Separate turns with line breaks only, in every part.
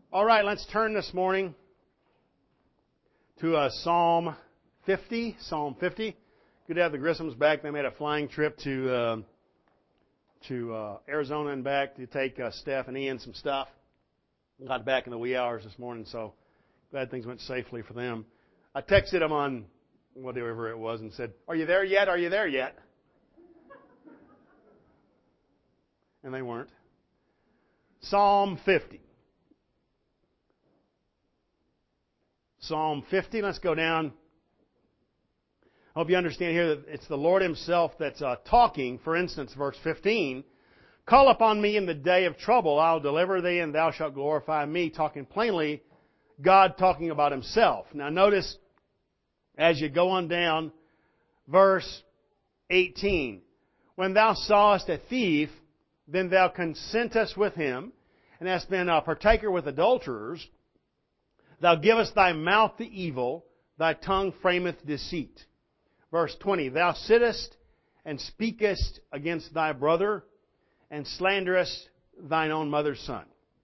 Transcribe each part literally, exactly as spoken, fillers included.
All right, let's turn this morning to uh, Psalm fifty. Psalm fifty. Good to have the Grissams back. They made a flying trip to uh, to uh, Arizona and back to take uh, Steph and Ian some stuff. Got back in the wee hours this morning, so glad things went safely for them. I texted them on whatever it was and said, "Are you there yet? Are you there yet?" And they weren't. Psalm fifty. Psalm fifty, let's go down. I hope you understand here that it's the Lord Himself that's uh, talking. For instance, verse fifteen, "Call upon me in the day of trouble, I'll deliver thee, and thou shalt glorify me." Talking plainly, God talking about Himself. Now notice, as you go on down, verse eighteen, "When thou sawest a thief, then thou consentest with him, and hast been a partaker with adulterers. Thou givest thy mouth to evil, thy tongue frameth deceit." Verse twenty, "Thou sittest and speakest against thy brother, and slanderest thine own mother's son.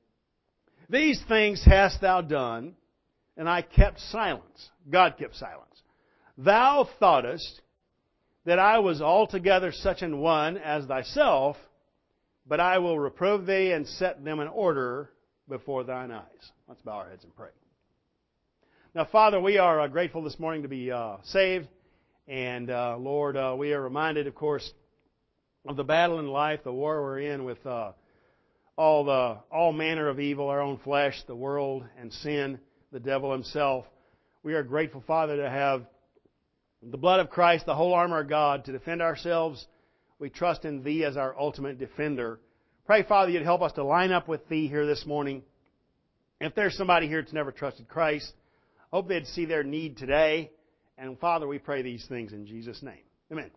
These things hast thou done, and I kept silence." God kept silence. "Thou thoughtest that I was altogether such an one as thyself, but I will reprove thee and set them in order before thine eyes." Let's bow our heads and pray. Now, Father, we are uh, grateful this morning to be uh, saved. And, uh, Lord, uh, we are reminded, of course, of the battle in life, the war we're in with uh, all the all manner of evil, our own flesh, the world, and sin, the devil himself. We are grateful, Father, to have the blood of Christ, the whole armor of God, to defend ourselves. We trust in Thee as our ultimate defender. Pray, Father, You'd help us to line up with Thee here this morning. If there's somebody here that's never trusted Christ, I hope they'd see their need today. And Father, we pray these things in Jesus' name. Amen.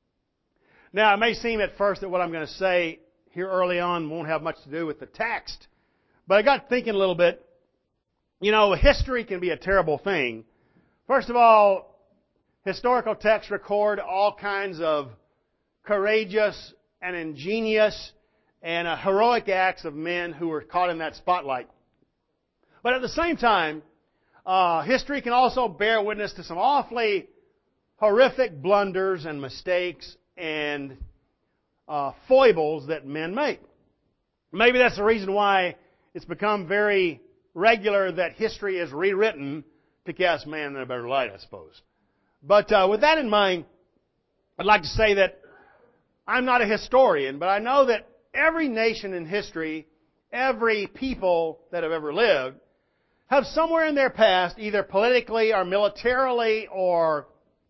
Now, it may seem at first that what I'm going to say here early on won't have much to do with the text. But I got thinking a little bit. You know, history can be a terrible thing. First of all, historical texts record all kinds of courageous and ingenious and uh, heroic acts of men who were caught in that spotlight. But at the same time, Uh, history can also bear witness to some awfully horrific blunders and mistakes and uh, foibles that men make. Maybe that's the reason why it's become very regular that history is rewritten to cast man in a better light, I suppose. But uh, with that in mind, I'd like to say that I'm not a historian, but I know that every nation in history, every people that have ever lived, have somewhere in their past, either politically or militarily or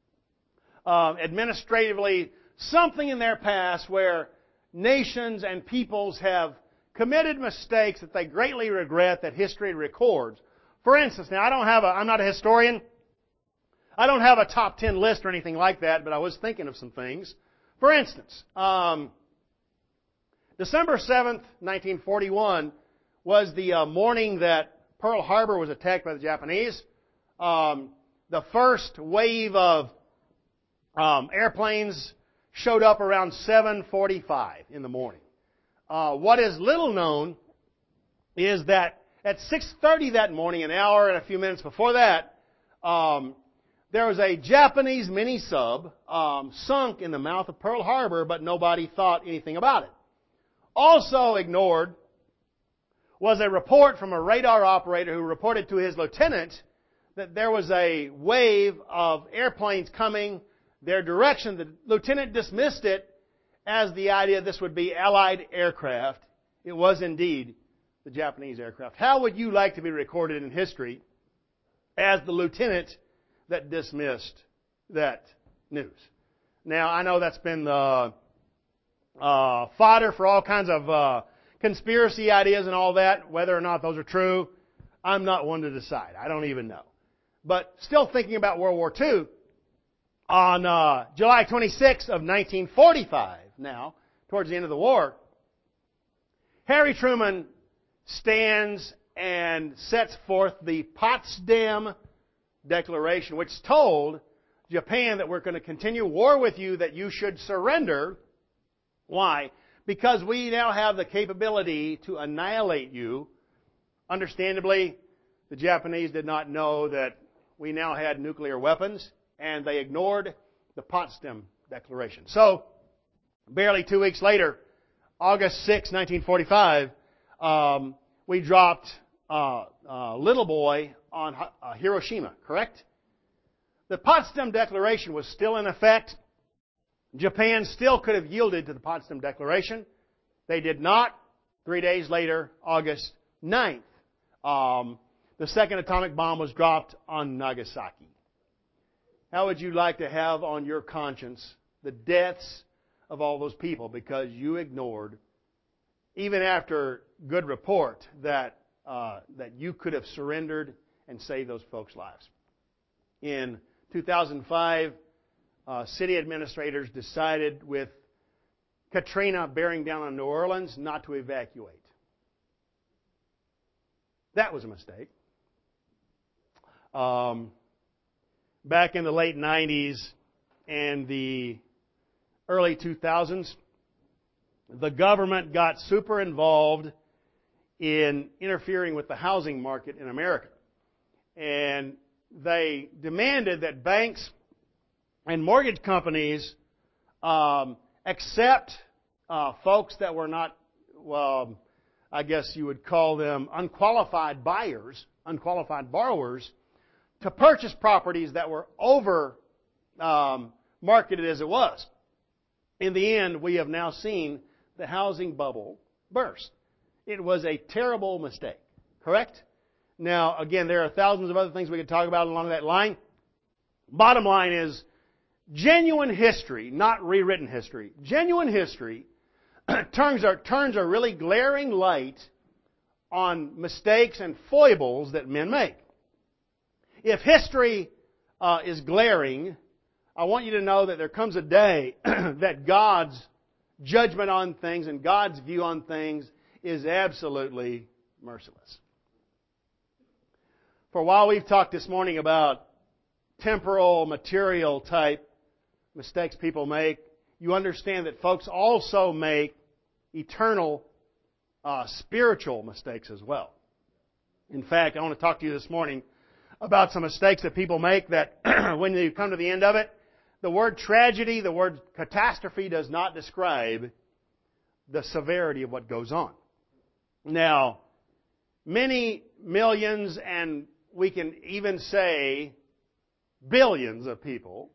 uh, administratively, something in their past where nations and peoples have committed mistakes that they greatly regret that history records. For instance, now I don't have a, I'm not a historian. I don't have a top ten list or anything like that, but I was thinking of some things. For instance, um, December seventh, nineteen forty-one was the uh, morning that Pearl Harbor was attacked by the Japanese. Um, the first wave of um, airplanes showed up around seven forty-five in the morning. Uh, what is little known is that at six thirty that morning, an hour and a few minutes before that, um, there was a Japanese mini-sub um, sunk in the mouth of Pearl Harbor, but nobody thought anything about it. Also ignored was a report from a radar operator who reported to his lieutenant that there was a wave of airplanes coming their direction. The lieutenant dismissed it as the idea this would be Allied aircraft. It was indeed the Japanese aircraft. How would you like to be recorded in history as the lieutenant that dismissed that news? Now, I know that's been the uh, fodder for all kinds of uh, conspiracy ideas and all that. Whether or not those are true, I'm not one to decide. I don't even know. But still thinking about World War Two, on uh, July twenty-sixth of nineteen forty-five, now, towards the end of the war, Harry Truman stands and sets forth the Potsdam Declaration, which told Japan that we're going to continue war with you, that you should surrender. Why? Because we now have the capability to annihilate you Understandably, the Japanese did not know that we now had nuclear weapons, and they ignored the Potsdam Declaration. So, barely two weeks later, August sixth, nineteen forty-five, um, we dropped uh, uh, Little Boy on uh, Hiroshima, correct? The Potsdam Declaration was still in effect. Japan still could have yielded to the Potsdam Declaration. They did not. Three days later, August ninth, um, the second atomic bomb was dropped on Nagasaki. How would you like to have on your conscience the deaths of all those people because you ignored, even after good report, that uh, that you could have surrendered and saved those folks' lives? In two thousand five, uh, city administrators decided, with Katrina bearing down on New Orleans, not to evacuate. That was a mistake. Um, back in the late nineties and the early two thousands, the government got super involved in interfering with the housing market in America. And they demanded that banks and mortgage companies um, accept uh, folks that were not, well, I guess you would call them unqualified buyers, unqualified borrowers, to purchase properties that were over um, marketed as it was. In the end, we have now seen the housing bubble burst. It was a terrible mistake, correct? Now, again, there are thousands of other things we could talk about along that line. Bottom line is, genuine history, not rewritten history, genuine history turns a, turns a really glaring light on mistakes and foibles that men make. If history uh, is glaring, I want you to know that there comes a day that God's judgment on things and God's view on things is absolutely merciless. For a while we've talked this morning about temporal, material type mistakes people make. You understand that folks also make eternal, uh, spiritual mistakes as well. In fact, I want to talk to you this morning about some mistakes that people make that when you come to the end of it, the word tragedy, the word catastrophe does not describe the severity of what goes on. Now, many millions, and we can even say billions of people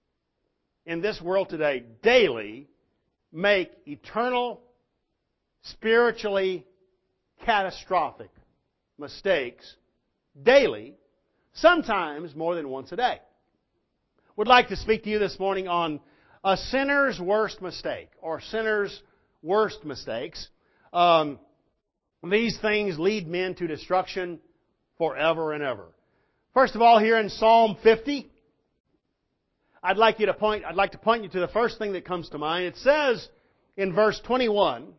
in this world today daily make eternal, spiritually catastrophic mistakes daily, sometimes more than once a day. Would like to speak to you this morning on a sinner's worst mistake, or sinner's worst mistakes. Um, these things lead men to destruction forever and ever. First of all, here in Psalm fifty, I'd like you to point, I'd like to point you to the first thing that comes to mind. It says in verse twenty-one,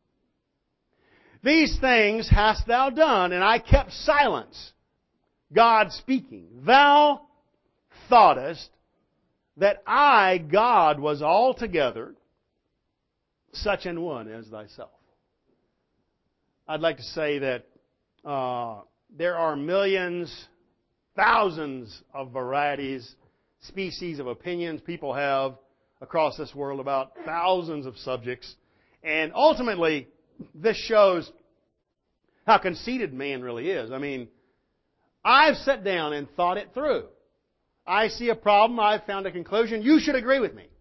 "These things hast thou done, and I kept silence." God speaking. "Thou thoughtest that I, God, was altogether such an one as thyself." I'd like to say that uh, there are millions, thousands of varieties, species of opinions people have across this world about thousands of subjects. And ultimately, this shows how conceited man really is. I mean, I've sat down and thought it through. I see a problem. I've found a conclusion. You should agree with me.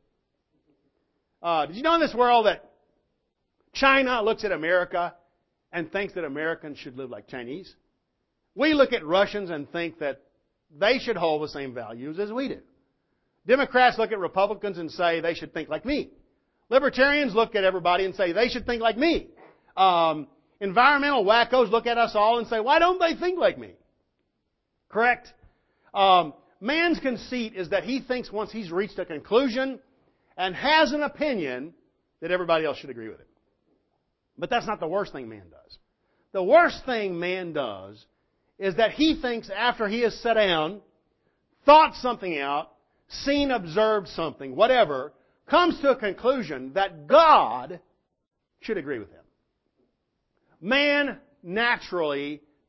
Uh, did you know in this world that China looks at America and thinks that Americans should live like Chinese? We look at Russians and think that they should hold the same values as we do. Democrats look at Republicans and say they should think like me. Libertarians look at everybody and say they should think like me. Um, environmental wackos look at us all and say, why don't they think like me? Correct? Um, man's conceit is that he thinks once he's reached a conclusion and has an opinion that everybody else should agree with it. But that's not the worst thing man does. The worst thing man does is that he thinks after he has sat down, thought something out, seen, observed something, whatever, comes to a conclusion that God should agree with him. Man naturally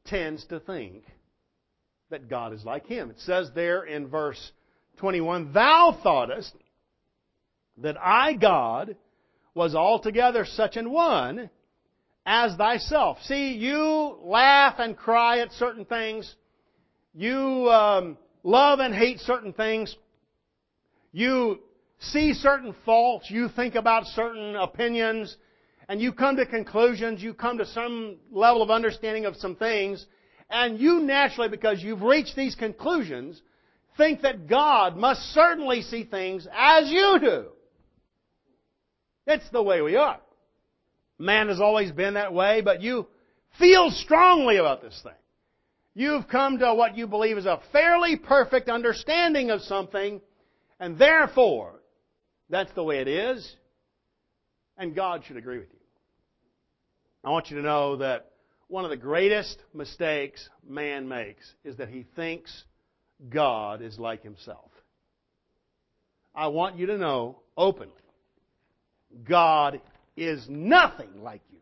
tends to think that God is like him. It says there in verse twenty-one, "Thou thoughtest that I, God, was altogether such an one as thyself." See, you laugh and cry at certain things. You um, love and hate certain things. You see certain faults. You think about certain opinions. And you come to conclusions. You come to some level of understanding of some things. And you naturally, because you've reached these conclusions, think that God must certainly see things as you do. It's the way we are. Man has always been that way, but you feel strongly about this thing. You've come to what you believe is a fairly perfect understanding of something, and therefore, that's the way it is, and God should agree with you. I want you to know that one of the greatest mistakes man makes is that he thinks God is like himself. I want you to know openly, God is nothing like you.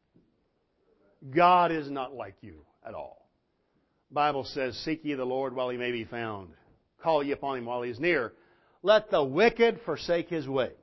God is not like you at all. The Bible says, "Seek ye the Lord while he may be found. Call ye upon him while he is near. Let the wicked forsake his way,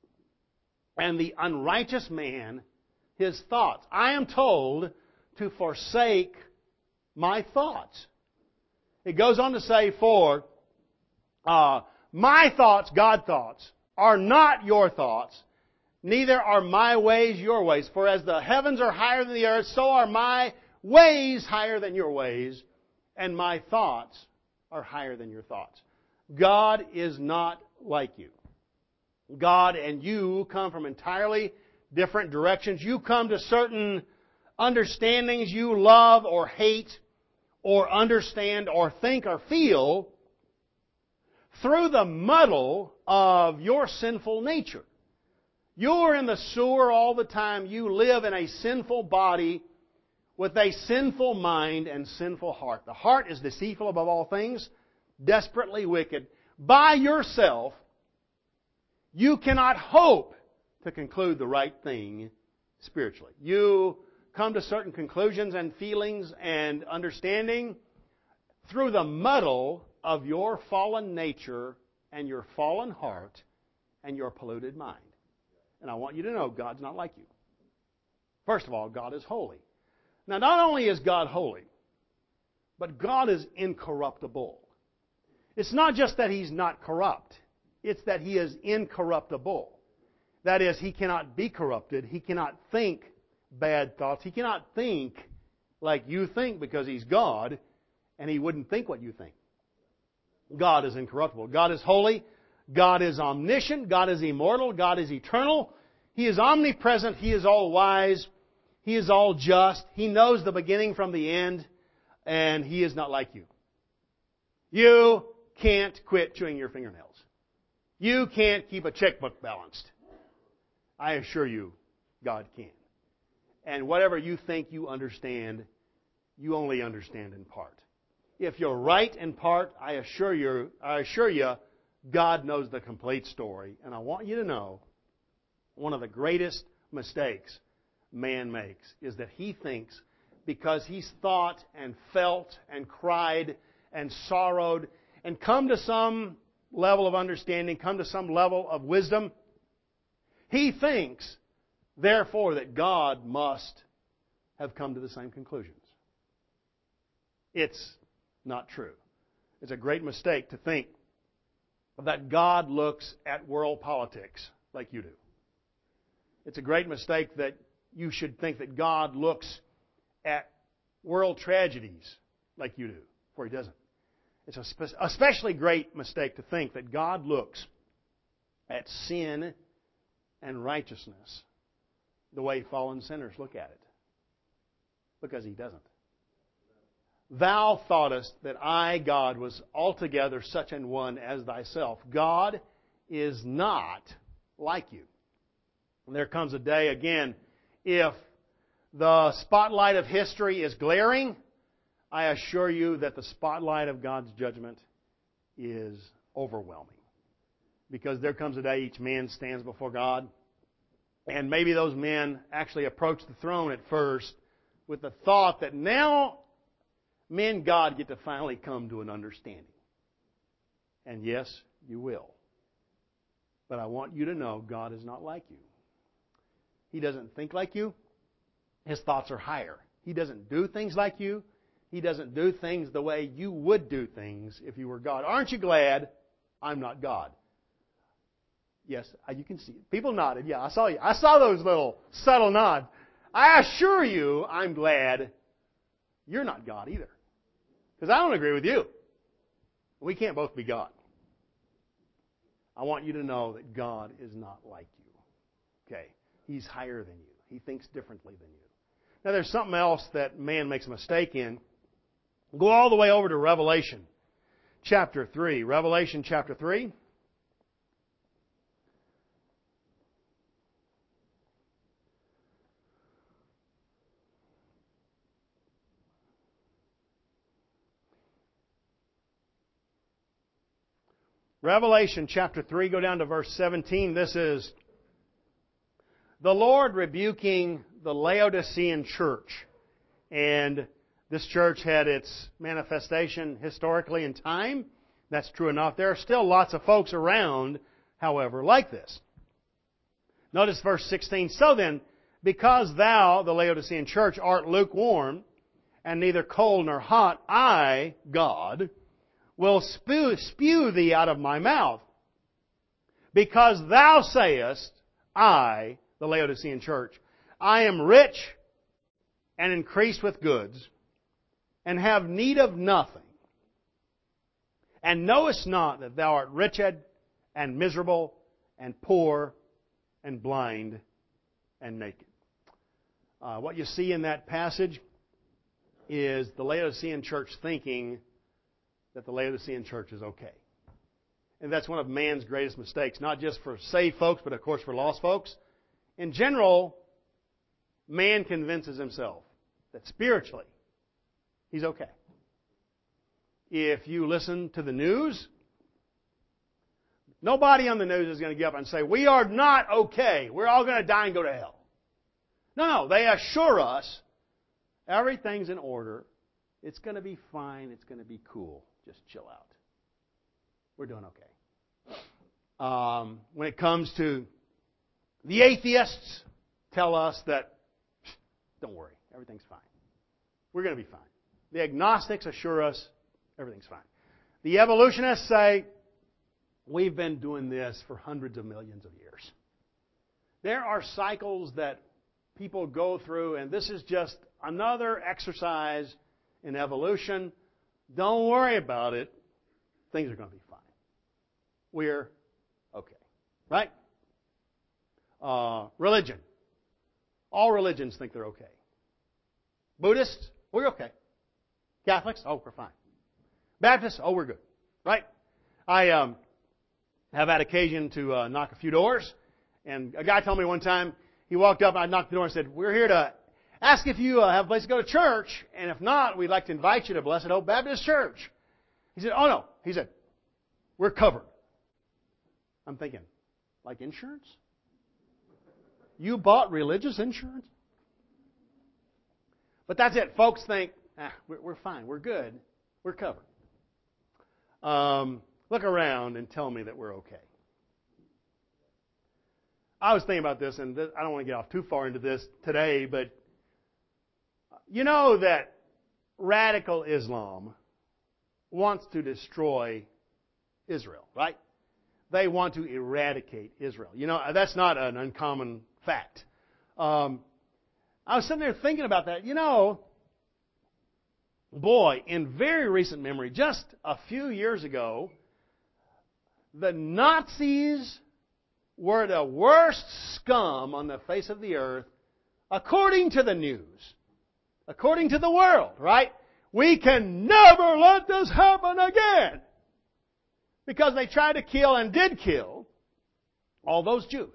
and the unrighteous man his thoughts." I am told to forsake my thoughts. It goes on to say, "For uh, my thoughts, God thoughts, are not your thoughts, neither are my ways your ways. For as the heavens are higher than the earth, so are my ways higher than your ways, and my thoughts are higher than your thoughts." God is not like you. God and you come from entirely different directions. You come to certain understandings you love or hate or understand or think or feel through the muddle of your sinful nature. You're in the sewer all the time. You live in a sinful body with a sinful mind and sinful heart. The heart is deceitful above all things, desperately wicked. By yourself, you cannot hope to conclude the right thing spiritually. You come to certain conclusions and feelings and understanding through the muddle of your fallen nature and your fallen heart and your polluted mind. And I want you to know God's not like you. First of all, God is holy. Now, not only is God holy, but God is incorruptible. It's not just that He's not corrupt. It's that He is incorruptible. That is, He cannot be corrupted. He cannot think bad thoughts. He cannot think like you think because He's God, and He wouldn't think what you think. God is incorruptible. God is holy. God is omniscient. God is immortal. God is eternal. He is omnipresent. He is all-wise. He is all-just. He knows the beginning from the end, and He is not like you. You can't quit chewing your fingernails. You can't keep a checkbook balanced. I assure you, God can. And whatever you think you understand, you only understand in part. If you're right in part, I assure you, I assure you, God knows the complete story. And I want you to know, one of the greatest mistakes man makes is that he thinks because he's thought and felt and cried and sorrowed and come to some level of understanding, come to some level of wisdom, he thinks, therefore, that God must have come to the same conclusions. It's not true. It's a great mistake to think that God looks at world politics like you do. It's a great mistake that you should think that God looks at world tragedies like you do, for He doesn't. It's a spe- especially great mistake to think that God looks at sin and righteousness the way fallen sinners look at it. Because He doesn't. Thou thoughtest that I, God, was altogether such an one as thyself. God is not like you. And there comes a day, again, if the spotlight of history is glaring, I assure you that the spotlight of God's judgment is overwhelming. Because there comes a day each man stands before God, and maybe those men actually approach the throne at first with the thought that now me and God get to finally come to an understanding. And yes, you will. But I want you to know God is not like you. He doesn't think like you. His thoughts are higher. He doesn't do things like you. He doesn't do things the way you would do things if you were God. Aren't you glad I'm not God? Yes, you can see it. People nodded. Yeah, I saw you. I saw those little subtle nods. I assure you, I'm glad you're not God either. Because I don't agree with you. We can't both be God. I want you to know that God is not like you. Okay? He's higher than you. He thinks differently than you. Now there's something else that man makes a mistake in. Go all the way over to Revelation chapter three. Revelation chapter three. Revelation chapter three, go down to verse seventeen. This is the Lord rebuking the Laodicean church. And this church had its manifestation historically in time. That's true enough. There are still lots of folks around, however, like this. Notice verse sixteen. So then, because thou, the Laodicean church, art lukewarm, and neither cold nor hot, I, God, will spew, spew thee out of my mouth. Because thou sayest, I, the Laodicean church, I am rich and increased with goods, and have need of nothing, and knowest not that thou art wretched and miserable and poor and blind and naked. Uh, what you see in that passage is the Laodicean church thinking that the Laodicean church is okay. And that's one of man's greatest mistakes, not just for saved folks, but of course for lost folks. In general, man convinces himself that spiritually he's okay. If you listen to the news, nobody on the news is going to get up and say, we are not okay. We're all going to die and go to hell. No, no. They assure us everything's in order. It's going to be fine. It's going to be cool. Just chill out. We're doing okay. Um, when it comes to the atheists, tell us that, don't worry, everything's fine. We're going to be fine. The agnostics assure us everything's fine. The evolutionists say, we've been doing this for hundreds of millions of years. There are cycles that people go through, and this is just another exercise in evolution. Don't worry about it. Things are going to be fine. We're okay. Right? Uh, religion. All religions think they're okay. Buddhists, we're okay. Catholics, oh, we're fine. Baptists, oh, we're good. Right? I um, have had occasion to uh, knock a few doors, and a guy told me one time, he walked up, and I knocked the door and said, we're here to ask if you uh, have a place to go to church, and if not, we'd like to invite you to Blessed Hope Baptist Church. He said, oh no. He said, we're covered. I'm thinking, like insurance? You bought religious insurance? But that's it. Folks think, ah, we're, we're fine. We're good. We're covered. Um, look around and tell me that we're okay. I was thinking about this, and this, I don't want to get off too far into this today, but you know that radical Islam wants to destroy Israel, right? They want to eradicate Israel. You know, that's not an uncommon fact. Um, I was sitting there thinking about that. You know, boy, in very recent memory, just a few years ago, the Nazis were the worst scum on the face of the earth, according to the news, according to the world, right? We can never let this happen again. Because they tried to kill and did kill all those Jews.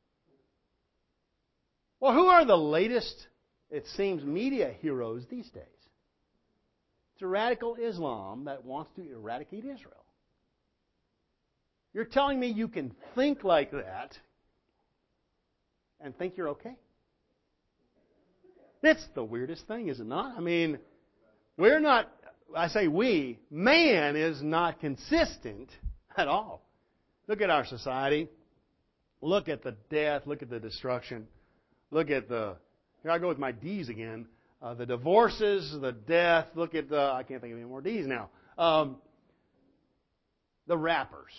Well, who are the latest, it seems, media heroes these days? It's a radical Islam that wants to eradicate Israel. You're telling me you can think like that and think you're okay? It's the weirdest thing, is it not? I mean, we're not, I say we, man is not consistent at all. Look at our society. Look at the death. Look at the destruction. Look at the, here I go with my D's again. Uh, the divorces, the death. Look at the, I can't think of any more D's now. Um, the rappers.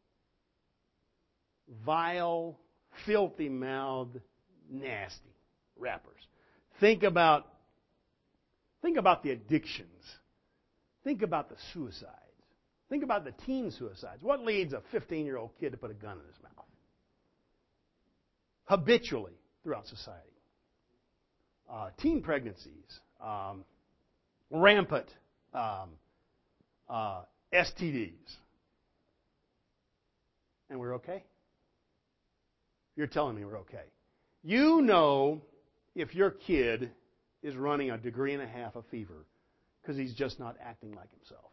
Vile, filthy-mouthed, nasty rappers. Think about, think about the addictions. Think about the suicides. Think about the teen suicides. What leads a fifteen-year-old kid to put a gun in his mouth? Habitually throughout society. Uh, teen pregnancies. Um, rampant um, uh, S T Ds. And we're okay? You're telling me we're okay. You know if your kid is running a degree and a half of fever because he's just not acting like himself.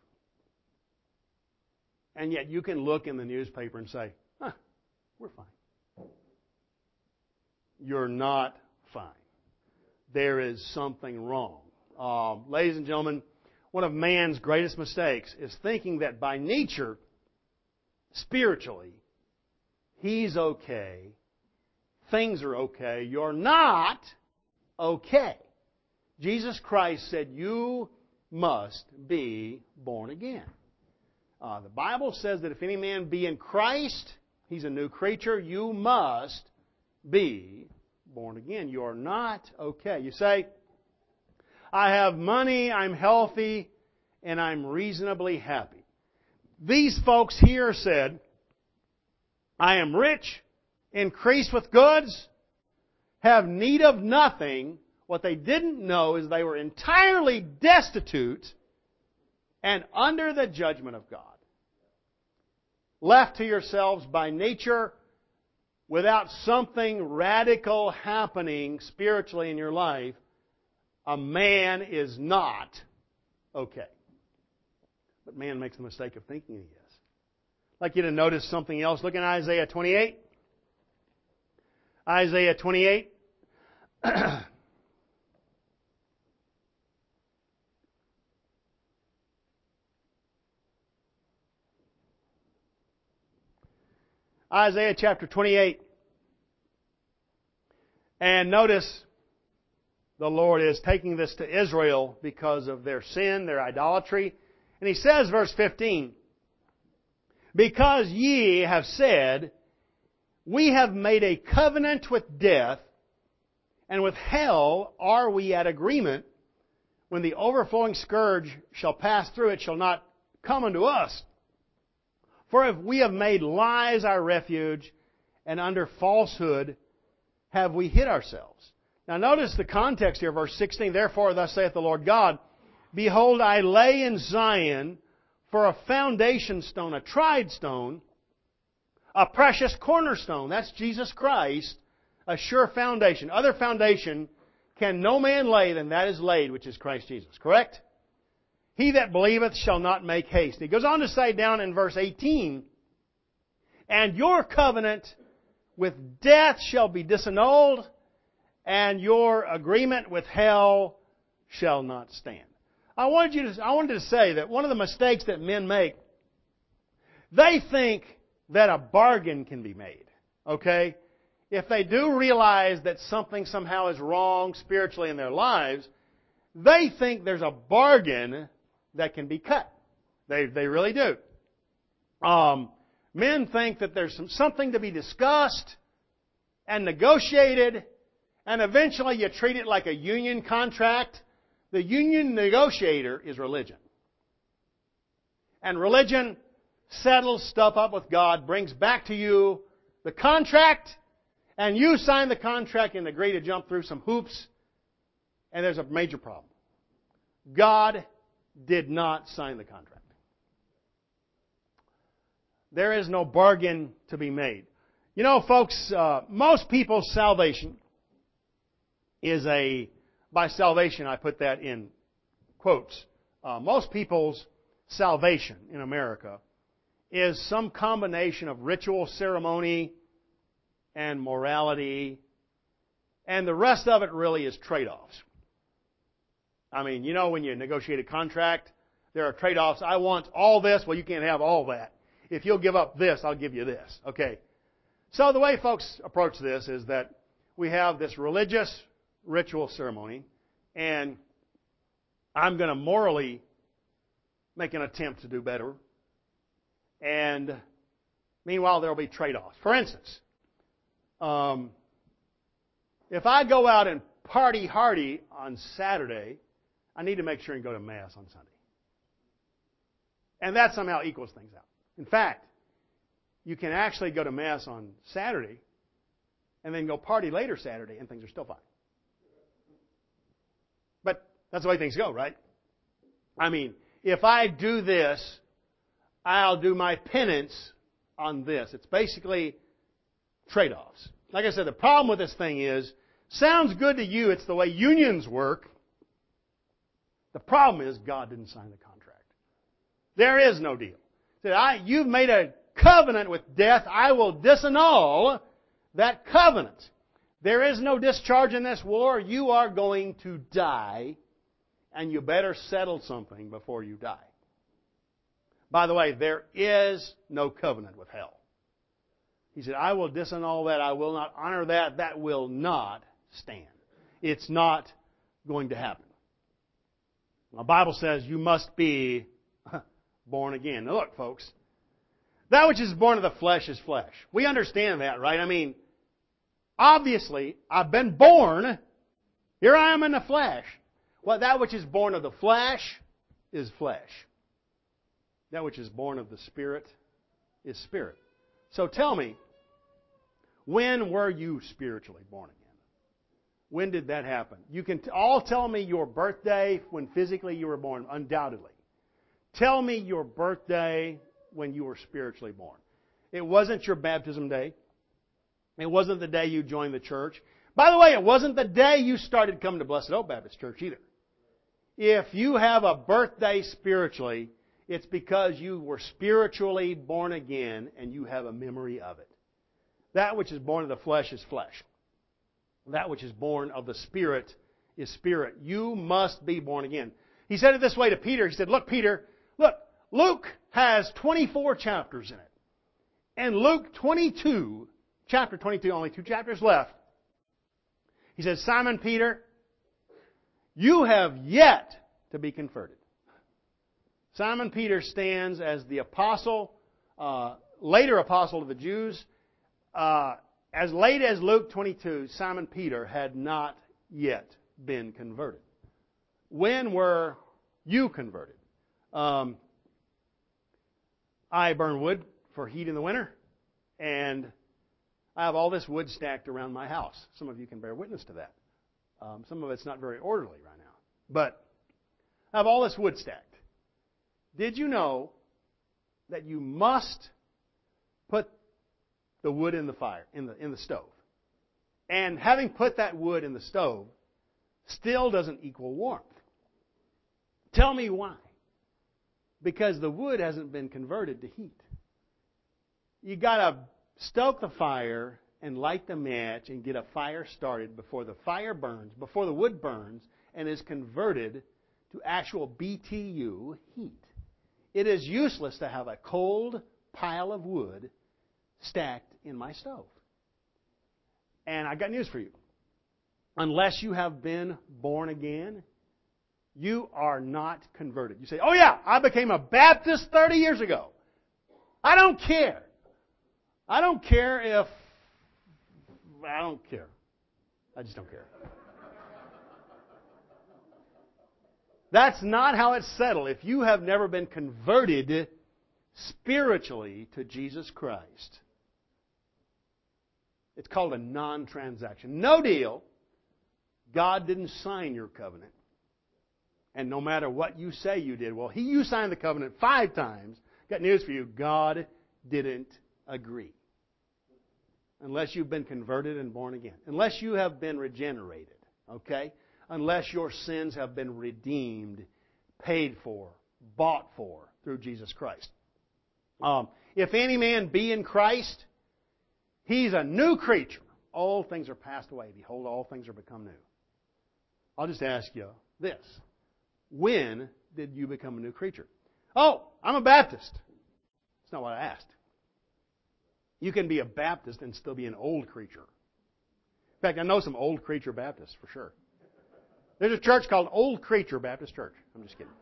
And yet you can look in the newspaper and say, huh, we're fine. You're not fine. There is something wrong. Um, ladies and gentlemen, one of man's greatest mistakes is thinking that by nature, spiritually, he's okay, things are okay. You're not okay. Jesus Christ said you must be born again. Uh, the Bible says that if any man be in Christ, he's a new creature. You must be born again. You are not okay. You say, I have money, I'm healthy, and I'm reasonably happy. These folks here said, I am rich, increased with goods, have need of nothing. What they didn't know is they were entirely destitute and under the judgment of God. Left to yourselves by nature, without something radical happening spiritually in your life, a man is not okay. But man makes the mistake of thinking he is. I'd like you to notice something else. Look in Isaiah twenty-eight. Isaiah twenty-eight. Isaiah chapter twenty-eight. And notice the Lord is taking this to Israel because of their sin, their idolatry. And He says, verse fifteen, because ye have said, we have made a covenant with death, and with hell are we at agreement. When the overflowing scourge shall pass through, it shall not come unto us. For if we have made lies our refuge, and under falsehood have we hid ourselves. Now notice the context here, verse sixteen. Therefore, thus saith the Lord God, behold, I lay in Zion for a foundation stone, a tried stone, a precious cornerstone. That's Jesus Christ, a sure foundation. Other foundation can no man lay than that is laid, which is Christ Jesus. Correct? He that believeth shall not make haste. He goes on to say down in verse eighteen, and your covenant with death shall be disannulled, and your agreement with hell shall not stand. I wanted you to, I wanted to say that one of the mistakes that men make, they think that a bargain can be made. Okay? If they do realize that something somehow is wrong spiritually in their lives, they think there's a bargain that can be cut. They they really do. Um, men think that there's some, something to be discussed and negotiated, and eventually you treat it like a union contract. The union negotiator is religion. And religion settles stuff up with God, brings back to you the contract, and you sign the contract and agree to jump through some hoops, and there's a major problem. God did not sign the contract. There is no bargain to be made. You know, folks, uh, most people's salvation is a, by salvation I put that in quotes, uh, most people's salvation in America is some combination of ritual, ceremony, and morality, and the rest of it really is trade-offs. I mean, you know when you negotiate a contract, There are trade-offs. I want all this. Well, you can't have all that. If you'll give up this, I'll give you this. Okay. So the way folks approach this is that we have this religious ritual ceremony, and I'm going to morally make an attempt to do better. And meanwhile, there will be trade-offs. For instance, um, if I go out and party hardy on Saturday, I need to make sure and go to Mass on Sunday. And that somehow equals things out. In fact, you can actually go to Mass on Saturday and then go party later Saturday, and things are still fine. But that's the way things go, right? I mean, if I do this, I'll do my penance on this. It's basically trade-offs. Like I said, the problem with this thing is, sounds good to you, it's the way unions work. The problem is God didn't sign the contract. There is no deal. Said, I, you've made a covenant with death. I will disannul that covenant. There is no discharge in this war. You are going to die, and you better settle something before you die. By the way, there is no covenant with hell. He said, I will disannul that. I will not honor that. That will not stand. It's not going to happen. The Bible says you must be born again. Now look, folks. That which is born of the flesh is flesh. We understand that, right? I mean, obviously, I've been born. Here I am in the flesh. Well, that which is born of the flesh is flesh. That which is born of the Spirit is spirit. So tell me, when were you spiritually born again? When did that happen? You can all tell me your birthday when physically you were born, undoubtedly. Tell me your birthday when you were spiritually born. It wasn't your baptism day. It wasn't the day you joined the church. By the way, it wasn't the day you started coming to Blessed Hope Baptist Church either. If you have a birthday spiritually, it's because you were spiritually born again and you have a memory of it. That which is born of the flesh is flesh. That which is born of the Spirit is spirit. You must be born again. He said it this way to Peter. He said, look, Peter, look, Luke has twenty-four chapters in it. And Luke twenty-two, chapter twenty-two, only two chapters left. He says, Simon Peter, you have yet to be converted. Simon Peter stands as the apostle, uh, later apostle of the Jews. Uh, as late as Luke twenty-two, Simon Peter had not yet been converted. When were you converted? Um, I burn wood for heat in the winter, and I have all this wood stacked around my house. Some of you can bear witness to that. Um, some of it's not very orderly right now. But I have all this wood stacked. Did you know that you must put the wood in the fire, in the, in the stove? And having put that wood in the stove still doesn't equal warmth. Tell me why. Because the wood hasn't been converted to heat. You got to stoke the fire and light the match and get a fire started before the fire burns, before the wood burns and is converted to actual B T U heat. It is useless to have a cold pile of wood stacked in my stove. And I got news for you. Unless you have been born again, you are not converted. You say, oh yeah, I became a Baptist thirty years ago. I don't care. I don't care if... I don't care. I just don't care. That's not how it's settled. If you have never been converted spiritually to Jesus Christ, it's called a non-transaction. No deal. God didn't sign your covenant. And no matter what you say you did, well, he, you signed the covenant five times. Got news for you. God didn't agree. Unless you've been converted and born again. Unless you have been regenerated. Okay? Unless your sins have been redeemed, paid for, bought for through Jesus Christ. Um, if any man be in Christ, he's a new creature. All things are passed away. Behold, all things are become new. I'll just ask you this. When did you become a new creature? Oh, I'm a Baptist. That's not what I asked. You can be a Baptist and still be an old creature. In fact, I know some old creature Baptists for sure. There's a church called Old Creature Baptist Church. I'm just kidding.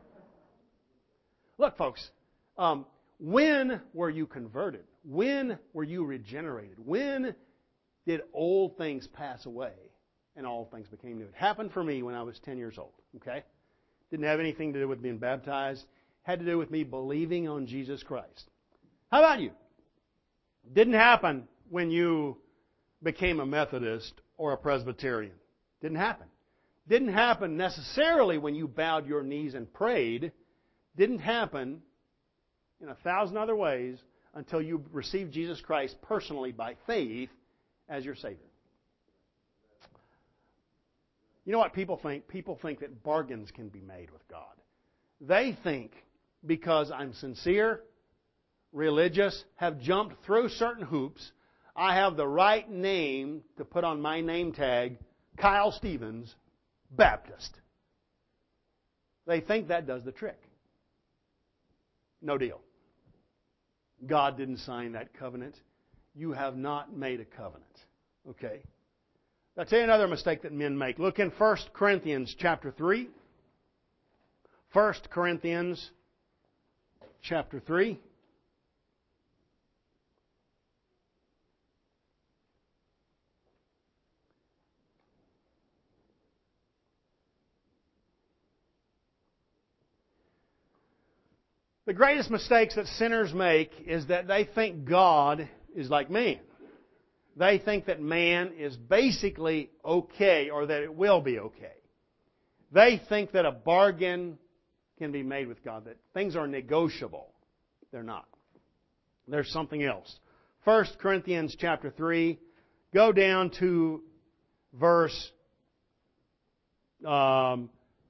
Look, folks, um, when were you converted? When were you regenerated? When did old things pass away and all things became new? It happened for me when I was ten years old. Okay? Didn't have anything to do with being baptized. Had to do with me believing on Jesus Christ. How about you? Didn't happen when you became a Methodist or a Presbyterian. Didn't happen. Didn't happen necessarily when you bowed your knees and prayed. Didn't happen in a thousand other ways until you received Jesus Christ personally by faith as your Savior. You know what people think? People think that bargains can be made with God. They think because I'm sincere, religious, have jumped through certain hoops, I have the right name to put on my name tag, Kyle Stevens, Baptist. They think that does the trick. No deal. God didn't sign that covenant. You have not made a covenant. Okay? I'll tell you another mistake that men make. Look in First Corinthians chapter three. First Corinthians chapter three. The greatest mistakes that sinners make is that they think God is like man. They think that man is basically okay or that it will be okay. They think that a bargain can be made with God, that things are negotiable. They're not. There's something else. First Corinthians chapter three, go down to verse um,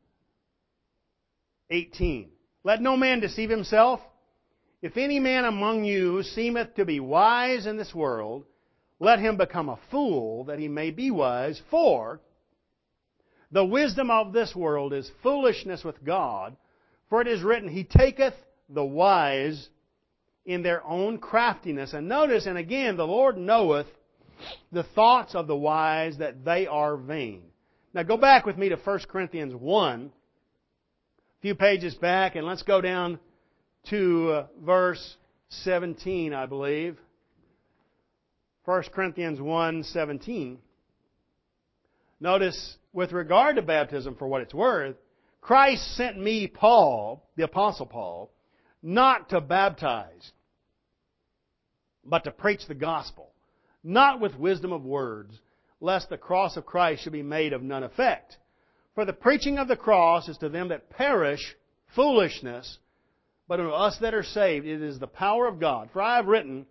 eighteen. Let no man deceive himself. If any man among you seemeth to be wise in this world, let him become a fool, that he may be wise. For the wisdom of this world is foolishness with God. For it is written, He taketh the wise in their own craftiness. And notice, and again, the Lord knoweth the thoughts of the wise, that they are vain. Now go back with me to First Corinthians one. Few pages back, and let's go down to uh, verse seventeen, I believe. First Corinthians one seventeen. Notice, with regard to baptism, for what it's worth, Christ sent me, Paul, the Apostle Paul, not to baptize, but to preach the gospel, not with wisdom of words, lest the cross of Christ should be made of none effect. For the preaching of the cross is to them that perish foolishness, but unto us that are saved it is the power of God. For I have written,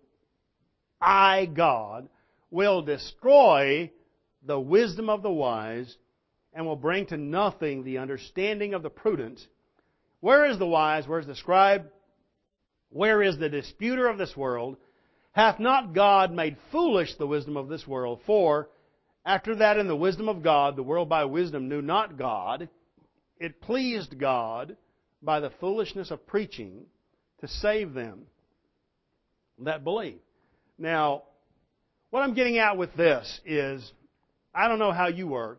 I, God, will destroy the wisdom of the wise, and will bring to nothing the understanding of the prudent. Where is the wise? Where is the scribe? Where is the disputer of this world? Hath not God made foolish the wisdom of this world? For after that, in the wisdom of God, the world by wisdom knew not God. It pleased God by the foolishness of preaching to save them that believe. Now, what I'm getting at with this is, I don't know how you were.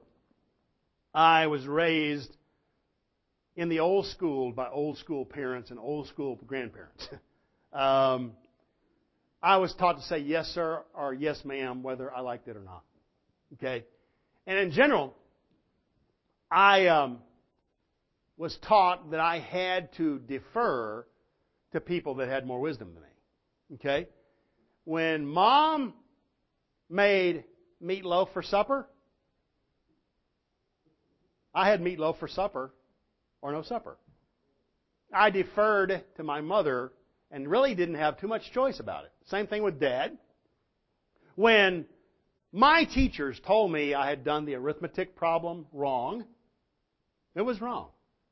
I was raised in the old school by old school parents and old school grandparents. um, I was taught to say yes, sir, or yes, ma'am, whether I liked it or not. Okay? And in general, I um, was taught that I had to defer to people that had more wisdom than me. Okay? When Mom made meatloaf for supper, I had meatloaf for supper or no supper. I deferred to my mother and really didn't have too much choice about it. Same thing with Dad. When my teachers told me I had done the arithmetic problem wrong, it was wrong.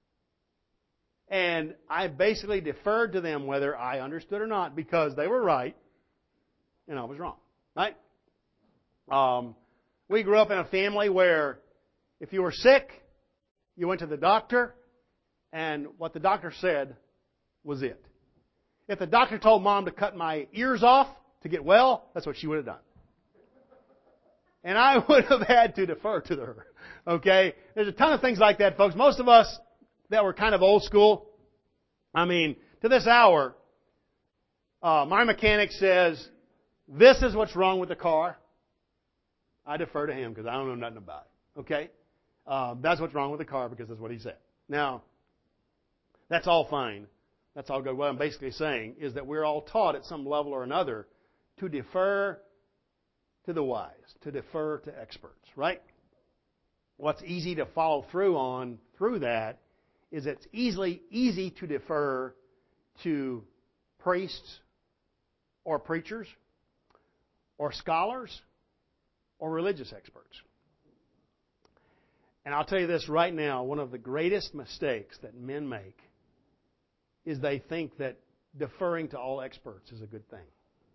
And I basically deferred to them whether I understood or not, because they were right and I was wrong. Right? Um, we grew up in a family where if you were sick, you went to the doctor, and what the doctor said was it. If the doctor told Mom to cut my ears off to get well, that's what she would have done. And I would have had to defer to her. Okay? There's a ton of things like that, folks. Most of us that were kind of old school, I mean, to this hour, uh, my mechanic says, this is what's wrong with the car. I defer to him because I don't know nothing about it. Okay? Uh, that's what's wrong with the car because that's what he said. Now, that's all fine. That's all good. What I'm basically saying is that we're all taught at some level or another to defer to the wise, to defer to experts, right? What's easy to follow through on through that is it's easily easy to defer to priests or preachers or scholars or religious experts. And I'll tell you this right now, one of the greatest mistakes that men make is they think that deferring to all experts is a good thing.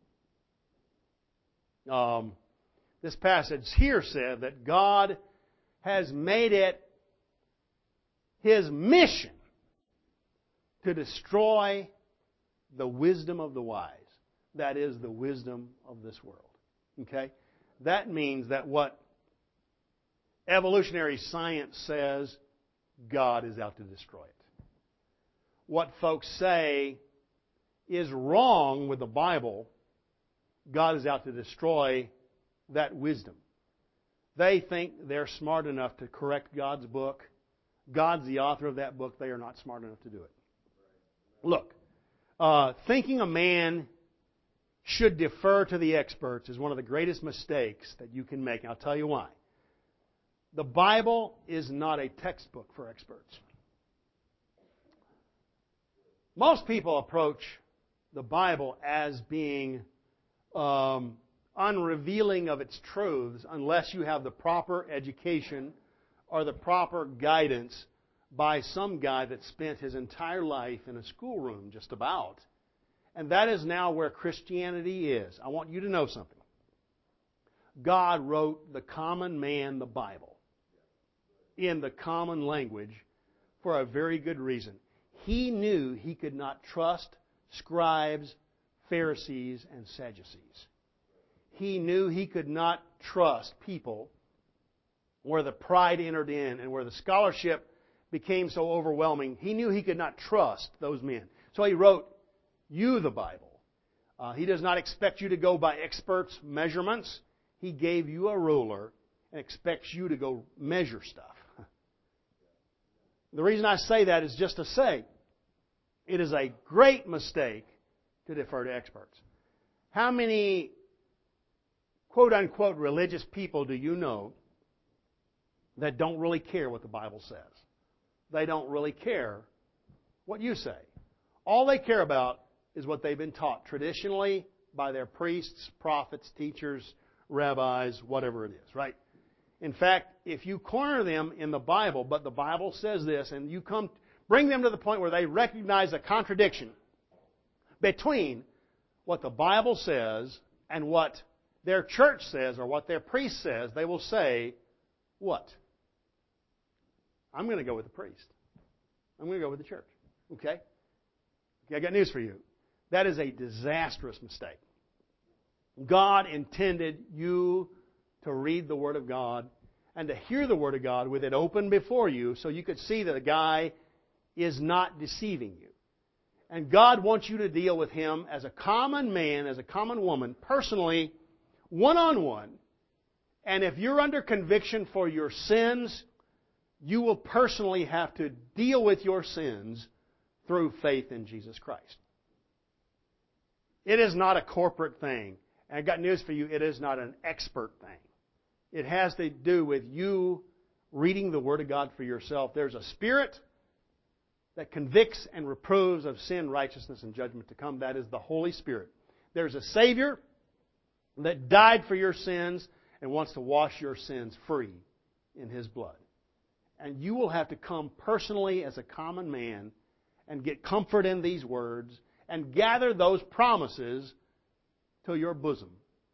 Um, this passage here said that God has made it His mission to destroy the wisdom of the wise. That is the wisdom of this world. Okay? That means that what evolutionary science says, God is out to destroy it. What folks say is wrong with the Bible, God is out to destroy that wisdom. They think they're smart enough to correct God's book. God's the author of that book. They are not smart enough to do it. Look, uh, thinking a man should defer to the experts is one of the greatest mistakes that you can make. And I'll tell you why. The Bible is not a textbook for experts. Most people approach the Bible as being um, unrevealing of its truths unless you have the proper education or the proper guidance by some guy that spent his entire life in a schoolroom, just about. And that is now where Christianity is. I want you to know something. God wrote the common man the Bible in the common language for a very good reason. He knew he could not trust scribes, Pharisees, and Sadducees. He knew he could not trust people where the pride entered in and where the scholarship became so overwhelming. He knew he could not trust those men. So he wrote you the Bible. Uh, he does not expect you to go by experts' measurements. He gave you a ruler and expects you to go measure stuff. The reason I say that is just to say it is a great mistake to defer to experts. How many quote-unquote religious people do you know that don't really care what the Bible says? They don't really care what you say. All they care about is what they've been taught traditionally by their priests, prophets, teachers, rabbis, whatever it is, right? In fact, if you corner them in the Bible, but the Bible says this, and you come bring them to the point where they recognize a contradiction between what the Bible says and what their church says or what their priest says, they will say, what? I'm going to go with the priest. I'm going to go with the church. Okay? Okay, I got news for you. That is a disastrous mistake. God intended you to read the Word of God and to hear the Word of God with it open before you so you could see that the guy is not deceiving you. And God wants you to deal with him as a common man, as a common woman, personally, one-on-one. And if you're under conviction for your sins, you will personally have to deal with your sins through faith in Jesus Christ. It is not a corporate thing. And I got news for you, it is not an expert thing. It has to do with you reading the Word of God for yourself. There's a Spirit that convicts and reproves of sin, righteousness, and judgment to come. That is the Holy Spirit. There's a Savior that died for your sins and wants to wash your sins free in His blood. And you will have to come personally as a common man and get comfort in these words and gather those promises to your bosom,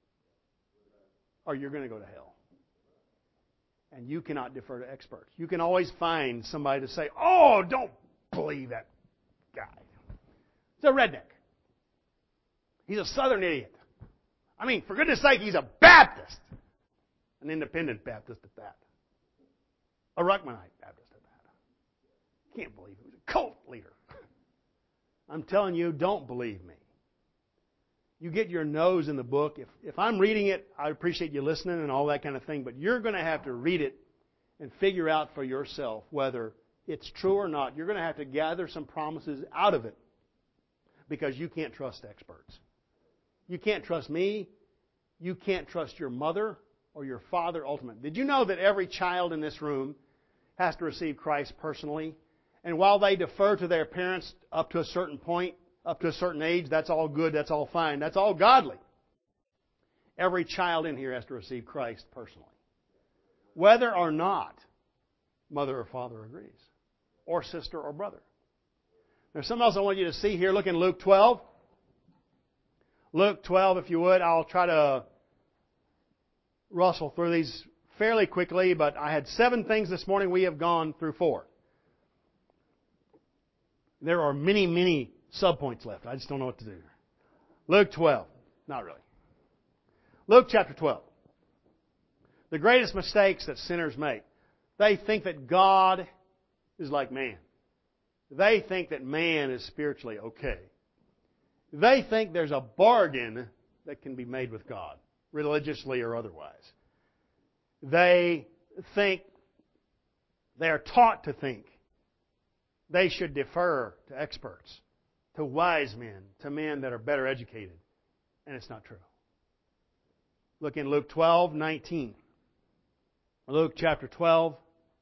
or you're going to go to hell. And you cannot defer to experts. You can always find somebody to say, oh, don't believe that guy. He's a redneck. He's a Southern idiot. I mean, for goodness sake, he's a Baptist. An independent Baptist at that. A Ruckmanite Baptist at that. Can't believe he was a cult leader. I'm telling you, don't believe me. You get your nose in the book. If, if I'm reading it, I appreciate you listening and all that kind of thing, but you're going to have to read it and figure out for yourself whether it's true or not. You're going to have to gather some promises out of it because you can't trust experts. You can't trust me. You can't trust your mother or your father ultimately. Did you know that every child in this room has to receive Christ personally? And while they defer to their parents up to a certain point, up to a certain age, that's all good, that's all fine, that's all godly. Every child in here has to receive Christ personally. Whether or not mother or father agrees, or sister or brother. There's something else I want you to see here. Look in Luke twelve. Luke twelve, if you would. I'll try to rustle through these fairly quickly, but I had seven things this morning. We have gone through four. There are many, many subpoints left. I just don't know what to do. Luke twelve. Not really. Luke chapter twelve. The greatest mistakes that sinners make. They think that God is like man. They think that man is spiritually okay. They think there's a bargain that can be made with God, religiously or otherwise. They think, they are taught to think they should defer to experts, to wise men, to men that are better educated. And it's not true. Look in Luke twelve nineteen. Luke chapter twelve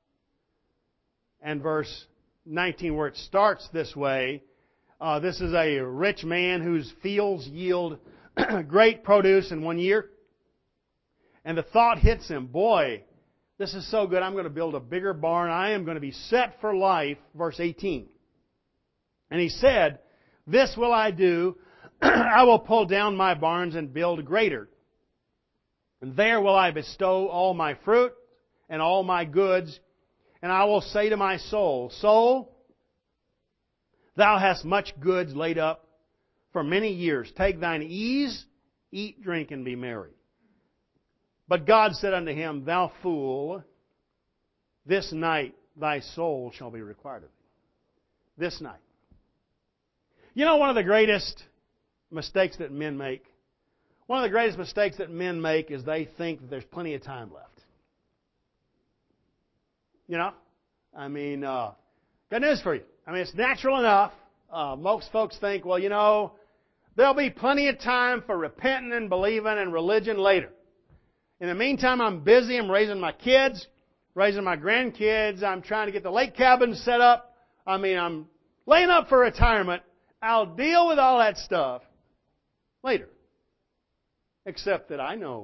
and verse nineteen, where it starts this way. Uh, this is a rich man whose fields yield great produce in one year. And the thought hits him, boy, this is so good, I'm going to build a bigger barn. I am going to be set for life. Verse eighteen. And he said, this will I do. I will pull down my barns and build greater. And there will I bestow all my fruit and all my goods. And I will say to my soul, soul, thou hast much goods laid up for many years. Take thine ease, eat, drink, and be merry. But God said unto him, thou fool, this night thy soul shall be required of thee. This night. You know one of the greatest mistakes that men make? One of the greatest mistakes that men make is they think that there's plenty of time left. You know? I mean, uh, got news for you. I mean, it's natural enough. Uh, most folks think, well, you know, there'll be plenty of time for repenting and believing and religion later. In the meantime, I'm busy. I'm raising my kids, raising my grandkids. I'm trying to get the lake cabin set up. I mean, I'm laying up for retirement. I'll deal with all that stuff later. Except that I know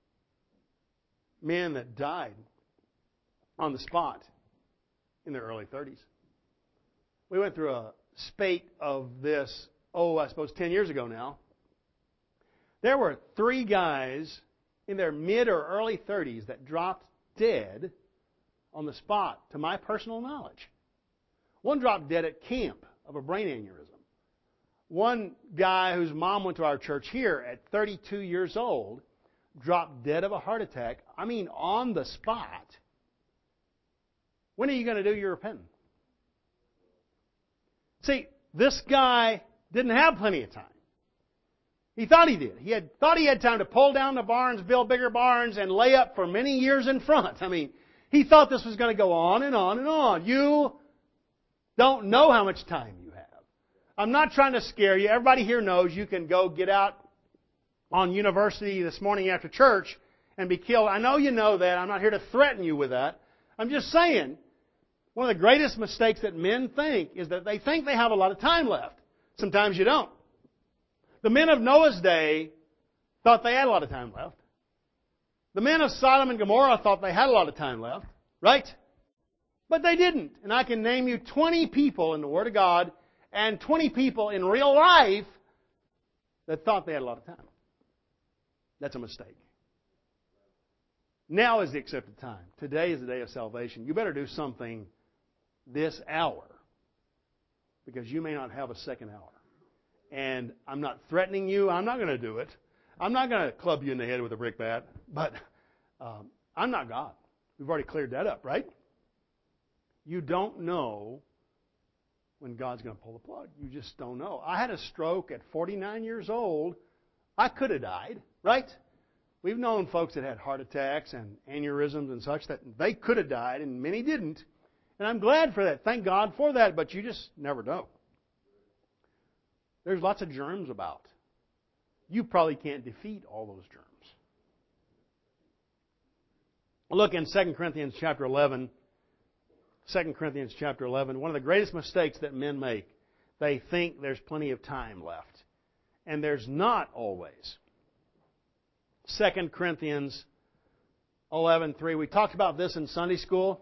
men that died on the spot in their early thirties. We went through a spate of this, oh, I suppose ten years ago now. There were three guys in their mid or early thirties that dropped dead on the spot, to my personal knowledge. One dropped dead at camp of a brain aneurysm. One guy whose mom went to our church here at thirty-two years old dropped dead of a heart attack. I mean, on the spot. When are you going to do your repenting? See, this guy didn't have plenty of time. He thought he did. He had thought he had time to pull down the barns, build bigger barns, and lay up for many years in front. I mean, he thought this was going to go on and on and on. You don't know how much time you have. I'm not trying to scare you. Everybody here knows you can go get out on university this morning after church and be killed. I know you know that. I'm not here to threaten you with that. I'm just saying, one of the greatest mistakes that men think is that they think they have a lot of time left. Sometimes you don't. The men of Noah's day thought they had a lot of time left. The men of Sodom and Gomorrah thought they had a lot of time left. Right? But they didn't. And I can name you twenty people in the Word of God and twenty people in real life that thought they had a lot of time. That's a mistake. Now is the accepted time. Today is the day of salvation. You better do something this hour because you may not have a second hour. And I'm not threatening you. I'm not going to do it. I'm not going to club you in the head with a brick bat. But um, I'm not God. We've already cleared that up, right? You don't know when God's going to pull the plug. You just don't know. I had a stroke at forty-nine years old. I could have died, right? We've known folks that had heart attacks and aneurysms and such that they could have died, and many didn't. And I'm glad for that. Thank God for that, but you just never know. There's lots of germs about. You probably can't defeat all those germs. Look in Second Corinthians chapter eleven. Second Corinthians chapter eleven. One of the greatest mistakes that men make, they think there's plenty of time left. And there's not always. Second Corinthians eleven three. We talked about this in Sunday school.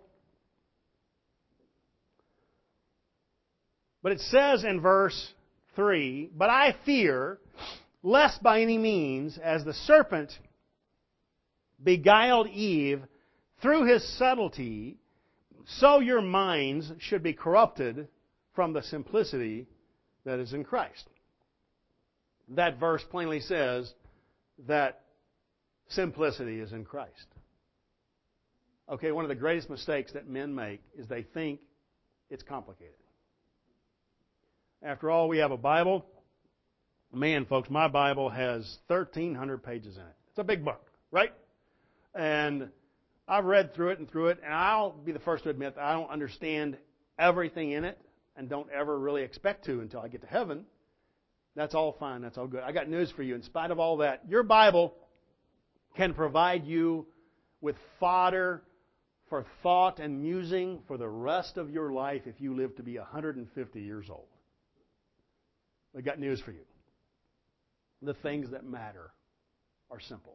But it says in verse three, "But I fear, lest by any means, as the serpent beguiled Eve through his subtlety, so your minds should be corrupted from the simplicity that is in Christ." That verse plainly says that simplicity is in Christ. Okay, one of the greatest mistakes that men make is they think it's complicated. After all, we have a Bible. Man, folks, my Bible has thirteen hundred pages in it. It's a big book, right? And I've read through it and through it, and I'll be the first to admit that I don't understand everything in it and don't ever really expect to until I get to heaven. That's all fine. That's all good. I got news for you. In spite of all that, your Bible can provide you with fodder for thought and musing for the rest of your life if you live to be one hundred fifty years old. I got news for you. The things that matter are simple.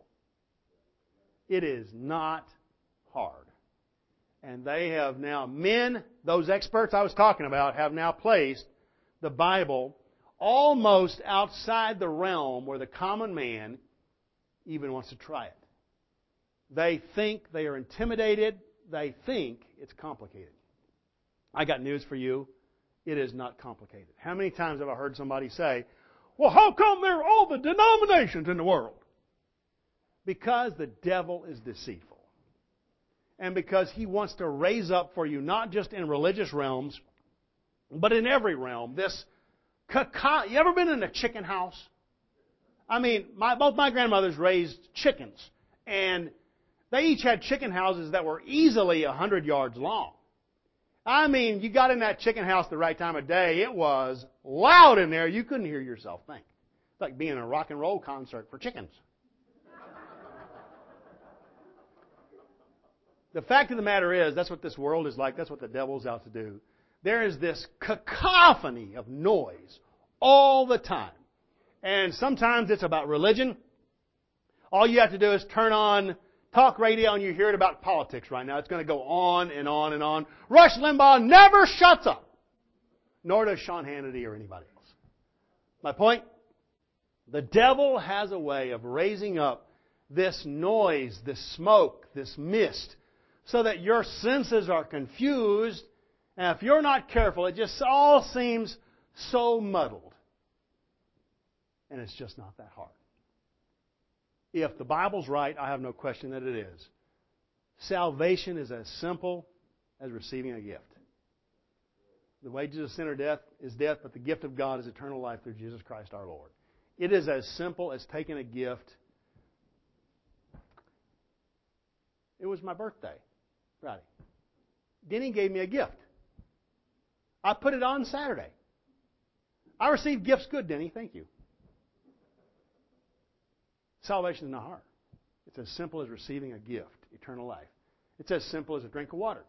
It is not hard. And they have now, men, those experts I was talking about, have now placed the Bible almost outside the realm where the common man even wants to try it. They think they are intimidated. They think it's complicated. I got news for you. It is not complicated. How many times have I heard somebody say, "Well, how come there are all the denominations in the world?" Because the devil is deceitful. And because he wants to raise up for you, not just in religious realms, but in every realm, this caca- You ever been in a chicken house? I mean, my, both my grandmothers raised chickens. And they each had chicken houses that were easily one hundred yards long. I mean, you got in that chicken house the right time of day, it was loud in there. You couldn't hear yourself think. It's like being in a rock and roll concert for chickens. The fact of the matter is, that's what this world is like. That's what the devil's out to do. There is this cacophony of noise all the time. And sometimes it's about religion. All you have to do is turn on talk radio and you hear it about politics right now. It's going to go on and on and on. Rush Limbaugh never shuts up. Nor does Sean Hannity or anybody else. My point? The devil has a way of raising up this noise, this smoke, this mist, so that your senses are confused. And if you're not careful, it just all seems so muddled. And it's just not that hard. If the Bible's right, I have no question that it is. Salvation is as simple as receiving a gift. The wages of sin or death is death, but the gift of God is eternal life through Jesus Christ our Lord. It is as simple as taking a gift. It was my birthday Friday. Denny gave me a gift. I put it on Saturday. I received gifts good, Denny. Thank you. Salvation is not hard. It's as simple as receiving a gift, eternal life. It's as simple as a drink of water.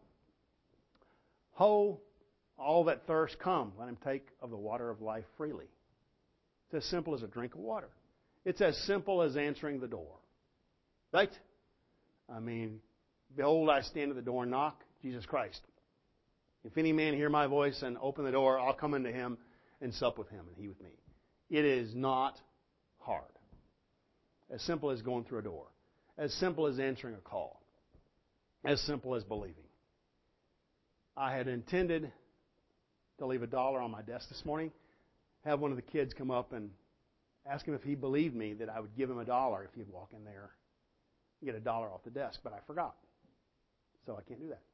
Ho, all that thirst, come, let him take of the water of life freely. It's as simple as a drink of water. It's as simple as answering the door. Right? I mean, behold, I stand at the door and knock. Jesus Christ. If any man hear my voice and open the door, I'll come into him and sup with him and he with me. It is not hard. As simple as going through a door. As simple as answering a call. As simple as believing. I had intended to leave a dollar on my desk this morning, have one of the kids come up and ask him if he believed me that I would give him a dollar if he'd walk in there and get a dollar off the desk, but I forgot. So I can't do that.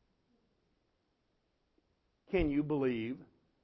Can you believe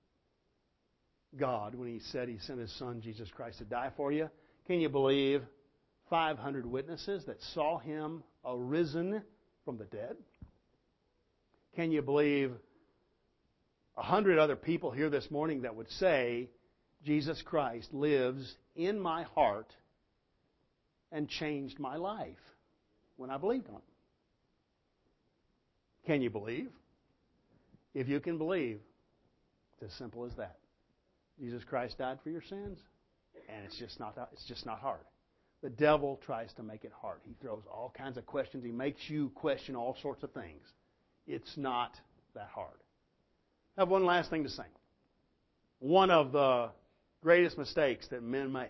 God when He said He sent His Son, Jesus Christ, to die for you? Can you believe five hundred witnesses that saw Him arisen from the dead? Can you believe a hundred other people here this morning that would say, Jesus Christ lives in my heart and changed my life when I believed on Him? Can you believe? If you can believe, it's as simple as that. Jesus Christ died for your sins, and it's just not it's just not hard. The devil tries to make it hard. He throws all kinds of questions. He makes you question all sorts of things. It's not that hard. I have one last thing to say. One of the greatest mistakes that men make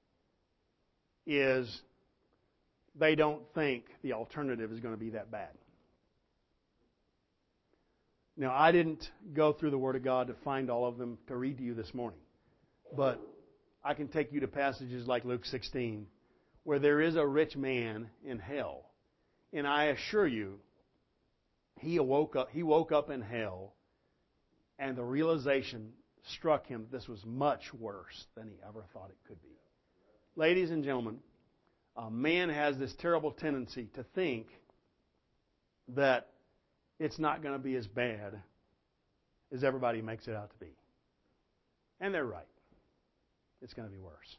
is they don't think the alternative is going to be that bad. Now, I didn't go through the Word of God to find all of them to read to you this morning. But I can take you to passages like Luke sixteen, where there is a rich man in hell. And I assure you, he woke up, he woke up in hell, and the realization struck him that this was much worse than he ever thought it could be. Ladies and gentlemen, a man has this terrible tendency to think that it's not going to be as bad as everybody makes it out to be. And they're right. It's going to be worse.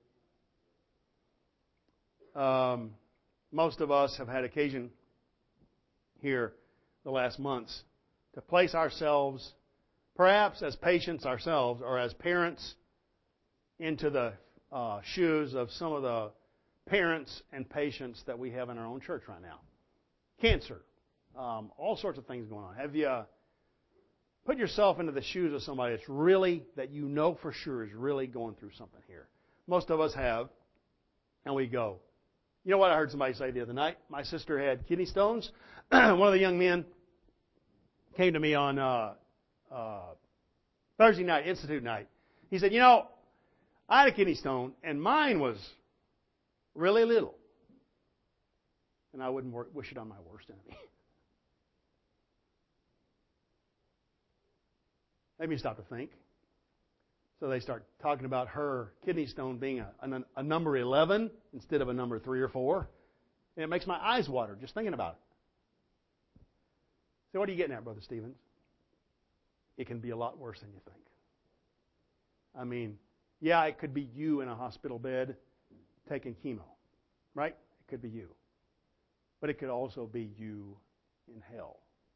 Um, most of us have had occasion here the last months to place ourselves, perhaps as patients ourselves or as parents, into the uh, shoes of some of the parents and patients that we have in our own church right now. Cancer. Um, all sorts of things going on. Have you uh, put yourself into the shoes of somebody that's really, that you know for sure is really going through something here? Most of us have, and we go. You know what I heard somebody say the other night? My sister had kidney stones. One of the young men came to me on uh, uh, Thursday night, Institute night. He said, you know, I had a kidney stone, and mine was really little. And I wouldn't wish it on my worst enemy. Made me stop to think. So they start talking about her kidney stone being a, a, a number eleven instead of a number three or four. And it makes my eyes water just thinking about it. So what are you getting at, Brother Stevens? It can be a lot worse than you think. I mean, yeah, it could be you in a hospital bed taking chemo, right? It could be you. But it could also be you in hell.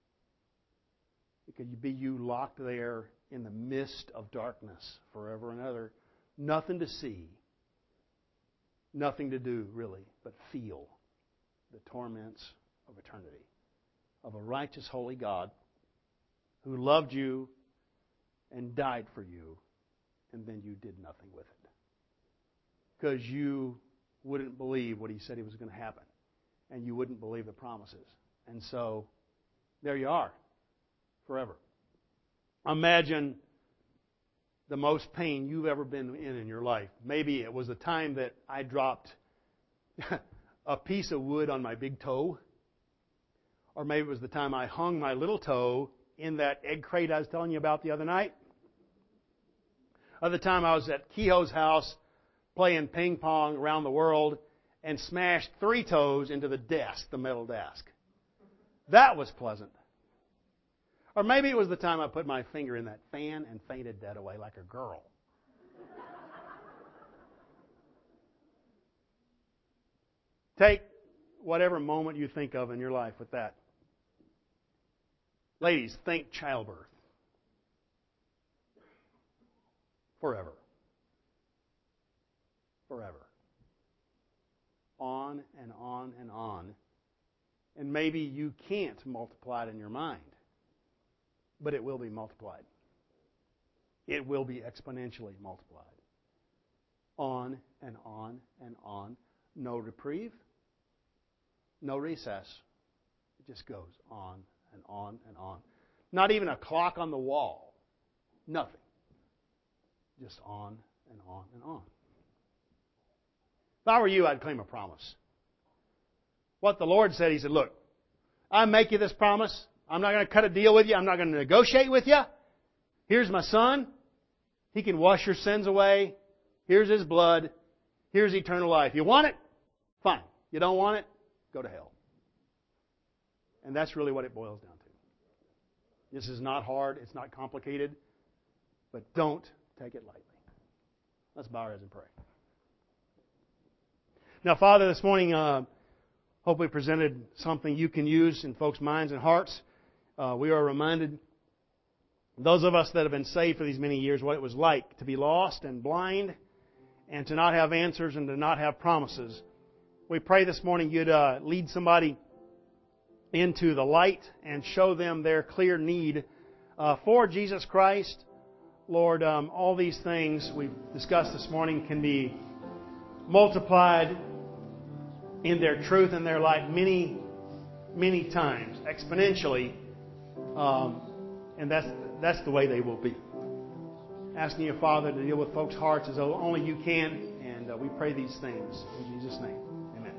It could be you locked there in the mist of darkness forever and ever. Nothing to see. Nothing to do, really, but feel the torments of eternity. Of a righteous, holy God who loved you and died for you, and then you did nothing with it. Because you wouldn't believe what He said He was going to happen. And you wouldn't believe the promises. And so, there you are. Forever. Imagine the most pain you've ever been in in your life. Maybe it was the time that I dropped a piece of wood on my big toe. Or maybe it was the time I hung my little toe in that egg crate I was telling you about the other night. Or the time I was at Kehoe's house playing ping pong around the world and smashed three toes into the desk, the metal desk. That was pleasant. Or maybe it was the time I put my finger in that fan and fainted dead away like a girl. Take whatever moment you think of in your life with that. Ladies, think childbirth. Forever. Forever. On and on and on. And maybe you can't multiply it in your mind. But it will be multiplied. It will be exponentially multiplied. On and on and on. No reprieve. No recess. It just goes on and on and on. Not even a clock on the wall Nothing. Just on and on and on. If I were you, I'd claim a promise. What the Lord said, He said, look, I make you this promise. I'm not going to cut a deal with you. I'm not going to negotiate with you. Here's my Son. He can wash your sins away. Here's His blood. Here's eternal life. You want it? Fine. You don't want it? Go to hell. And that's really what it boils down to. This is not hard. It's not complicated. But don't take it lightly. Let's bow our heads and pray. Now, Father, this morning, uh, hope we presented something you can use in folks' minds and hearts. Uh, we are reminded, those of us that have been saved for these many years, what it was like to be lost and blind and to not have answers and to not have promises. We pray this morning you'd uh, lead somebody into the light and show them their clear need uh, for Jesus Christ. Lord, um, all these things we've discussed this morning can be multiplied in their truth and their light many, many times, exponentially. Um, and that's that's the way they will be. Asking you, Father, to deal with folks' hearts as only you can. And uh, we pray these things in Jesus' name. Amen.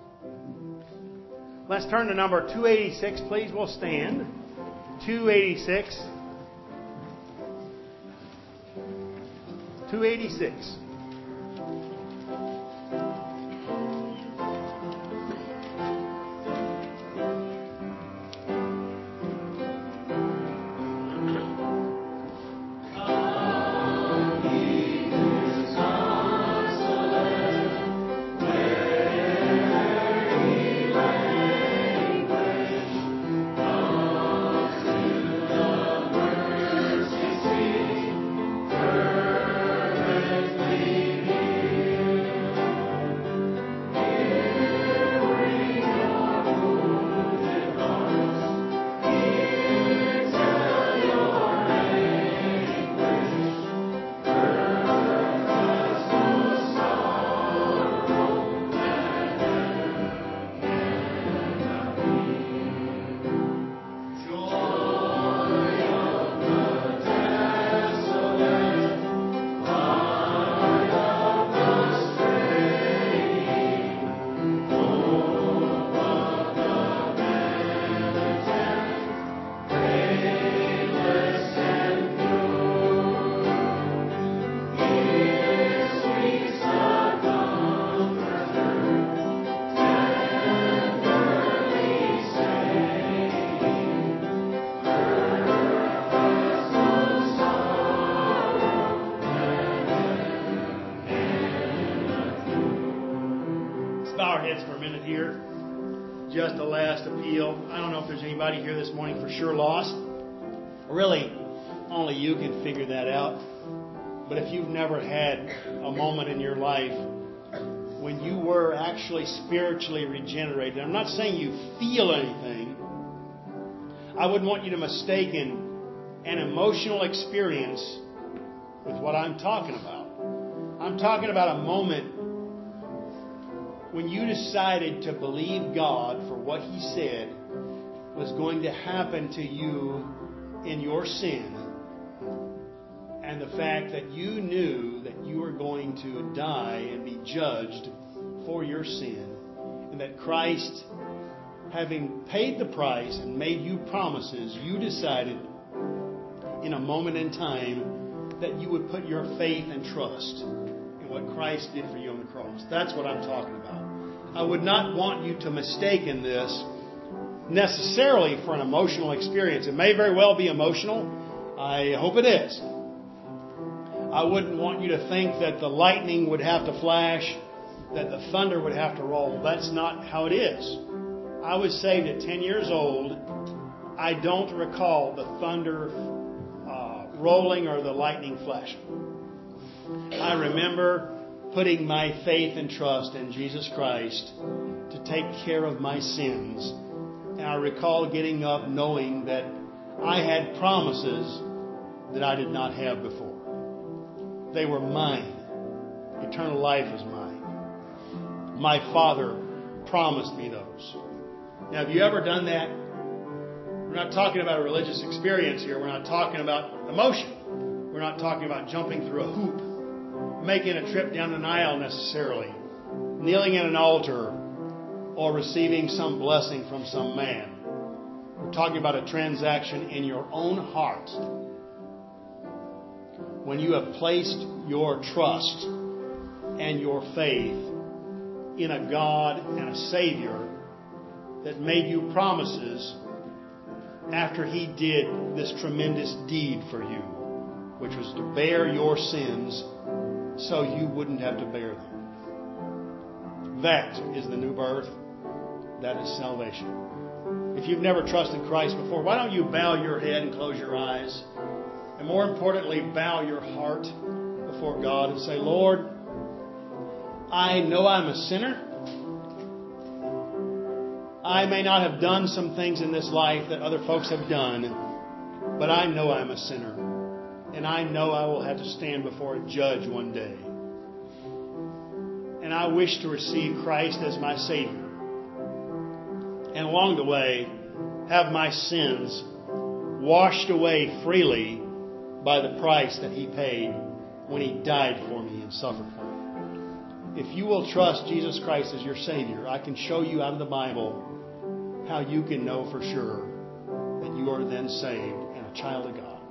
Let's turn to number two eighty-six, please. We'll stand. two eighty-six. two eighty-six. For a minute here. Just a last appeal. I don't know if there's anybody here this morning for sure lost. Really, only you can figure that out. But if you've never had a moment in your life when you were actually spiritually regenerated, I'm not saying you feel anything. I wouldn't want you to mistake an emotional experience with what I'm talking about. I'm talking about a moment when you decided to believe God for what He said was going to happen to you in your sin, and the fact that you knew that you were going to die and be judged for your sin, and that Christ, having paid the price and made you promises, you decided in a moment in time that you would put your faith and trust in what Christ did for you on the cross. That's what I'm talking about. I would not want you to mistake in this necessarily for an emotional experience. It may very well be emotional. I hope it is. I wouldn't want you to think that the lightning would have to flash, that the thunder would have to roll. That's not how it is. I was saved at ten years old. I don't recall the thunder uh, rolling or the lightning flashing. I remember putting my faith and trust in Jesus Christ to take care of my sins. And I recall getting up knowing that I had promises that I did not have before. They were mine. Eternal life is mine. My Father promised me those. Now, have you ever done that? We're not talking about a religious experience here. We're not talking about emotion. We're not talking about jumping through a hoop, making a trip down an aisle necessarily, kneeling at an altar, or receiving some blessing from some man. We're talking about a transaction in your own heart. When you have placed your trust and your faith in a God and a Savior that made you promises after He did this tremendous deed for you, which was to bear your sins so you wouldn't have to bear them. That is the new birth. That is salvation. If you've never trusted Christ before, why don't you bow your head and close your eyes? And more importantly, bow your heart before God and say, Lord, I know I'm a sinner. I may not have done some things in this life that other folks have done, but I know I'm a sinner. And I know I will have to stand before a judge one day. And I wish to receive Christ as my Savior. And along the way, have my sins washed away freely by the price that He paid when He died for me and suffered for me. If you will trust Jesus Christ as your Savior, I can show you out of the Bible how you can know for sure that you are then saved and a child of God.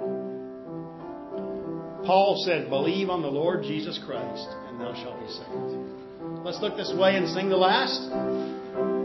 Paul said, believe on the Lord Jesus Christ, and thou shalt be saved. Let's look this way and sing the last.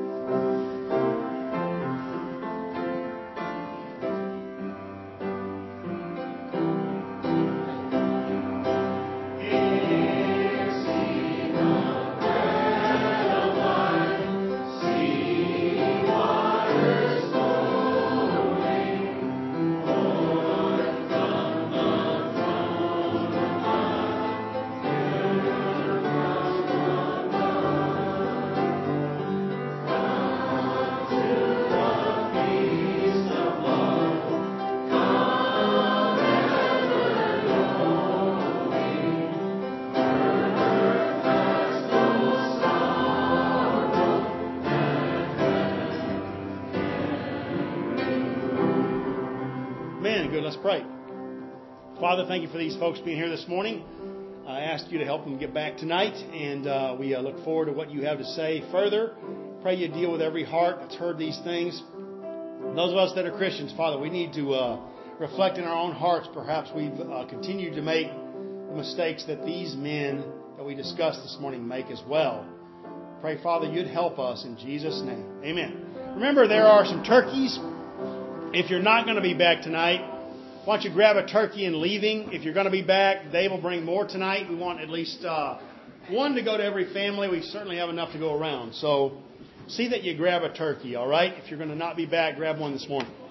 Good. Let's pray. Father, thank you for these folks being here this morning. I ask you to help them get back tonight, and uh, we uh, look forward to what you have to say further. Pray you deal with every heart that's heard these things. Those of us that are Christians, Father, we need to uh, reflect in our own hearts. Perhaps we've uh, continued to make the mistakes that these men that we discussed this morning make as well. Pray, Father, you'd help us in Jesus' name. Amen. Remember, there are some turkeys. If you're not going to be back tonight, why don't you grab a turkey and leaving? If you're going to be back, Dave will bring more tonight. We want at least uh, one to go to every family. We certainly have enough to go around. So see that you grab a turkey, all right? If you're going to not be back, grab one this morning.